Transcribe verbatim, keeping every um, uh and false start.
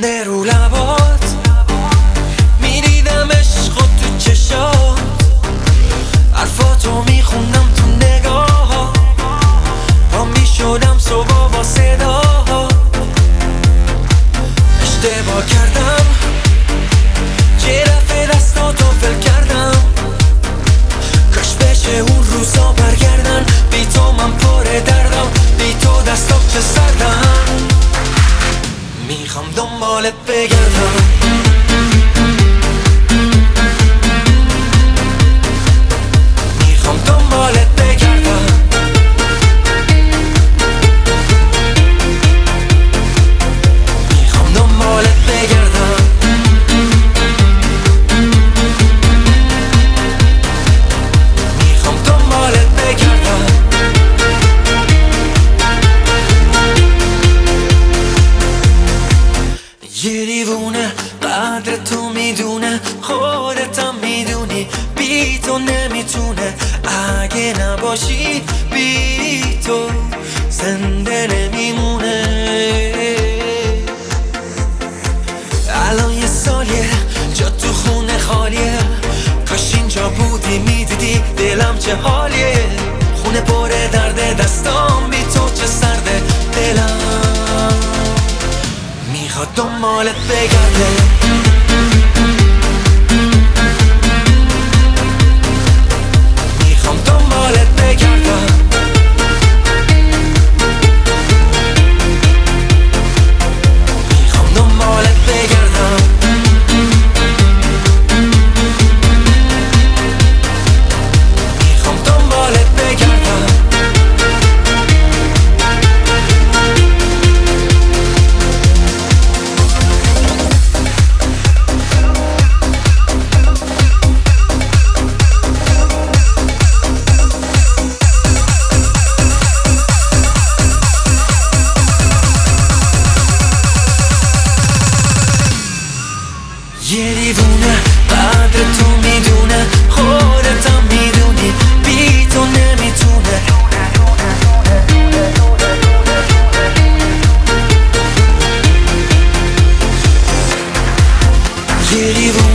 خنده رو لبات میدیدم عشق تو چشات، حرفاتو میخوندم تو نگاه، پا میشدم صبح با صدا. اشتباه کردم چه دفعه دستاتو فل کردم، کاش بشه اون روزا برگردن. بی تو من پر دردم، بی تو دستام چه سردم، میخوام دنبالت بگردم. میخوام دنبالت بگردم. میخوام دنبالت بگردم. میخوام دنبالت بگردم. یه دیوونه قدر تو میدونه، خودتم میدونی بی تو نمیتونه. اگه نباشی بی تو زنده نمیمونه. الان یه سالیه جا تو خونه خالیه، کاش اینجا بودی میدیدی دلم چه حالیه. خونه پر درده دستام بی تو چه سرده دلم، میخواد دنبالت بگرده. میخوام دنبالت بگردم. میخوام دنبالت بگردم. میخوام دنبالت بگردم. یه دیوونه قدر تو میدونه، خودتم میدونی بی تو نمیتونه. یه دیوونه